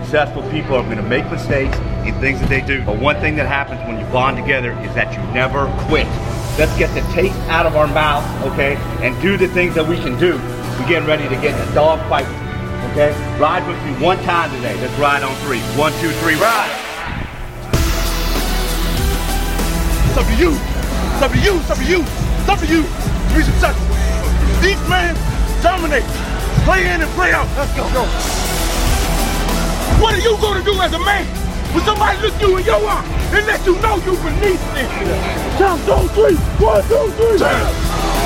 successful people are going to make mistakes in things that they do. But one thing that happens when you bond together is that you never quit. Let's get the taste out of our mouth, okay, and do the things that we can do. We're getting ready to get in a dog fight, okay? Ride with me one time today. Let's ride on 3. 1, 2, 3, ride. It's up to you. It's up to you. It's up to you. It's up to you to be successful. Each man dominate. Play in and play out. Let's go. What are you going to do as a man when somebody look you in your eye and let you know you beneath this? Count those 3. 1, 2, 3. Turn.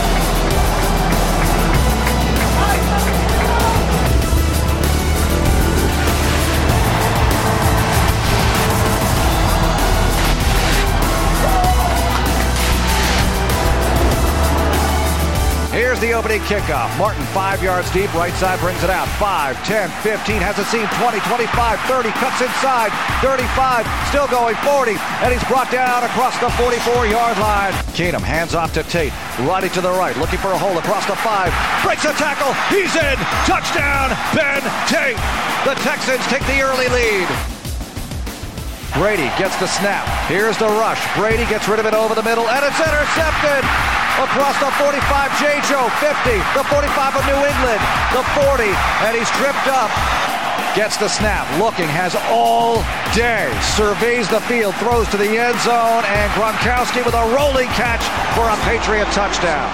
Here's the opening kickoff. Martin 5 yards deep, right side brings it out. 5, 10, 15, has it seen 20, 25, 30, cuts inside, 35, still going 40, and he's brought down across the 44-yard line. Keenum hands off to Tate, riding to the right, looking for a hole across the 5, breaks a tackle, he's in, touchdown, Ben Tate. The Texans take the early lead. Brady gets the snap. Here's the rush. Brady gets rid of it over the middle, and it's intercepted. Across the 45, J. Joe, 50, the 45 of New England, the 40, and he's tripped up. Gets the snap, looking, has all day, surveys the field, throws to the end zone, and Gronkowski with a rolling catch for a Patriot touchdown.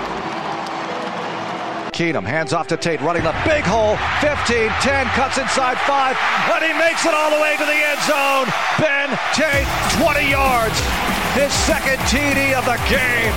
Keenum hands off to Tate, running the big hole, 15, 10, cuts inside 5, and he makes it all the way to the end zone. Ben Tate, 20 yards, his second TD of the game.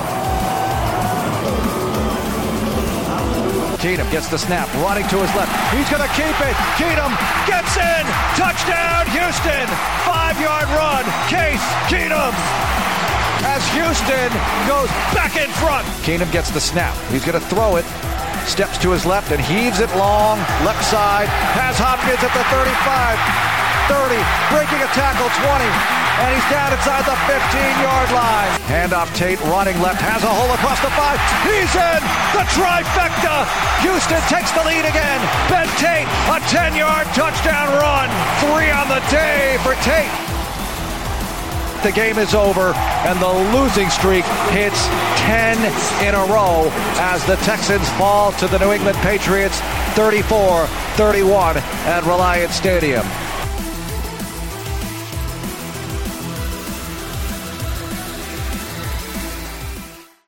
Keenum gets the snap, running to his left. He's going to keep it. Keenum gets in. Touchdown, Houston. 5-yard run. Case Keenum. As Houston goes back in front. Keenum gets the snap. He's going to throw it. Steps to his left and heaves it long. Left side. Has Hopkins at the 35. 30. Breaking a tackle. 20. And he's down inside the 15-yard line. Handoff, Tate running left, has a hole across the 5. He's in! The trifecta! Houston takes the lead again. Ben Tate, a 10-yard touchdown run. 3 on the day for Tate. The game is over, and the losing streak hits 10 in a row as the Texans fall to the New England Patriots 34-31 at Reliant Stadium.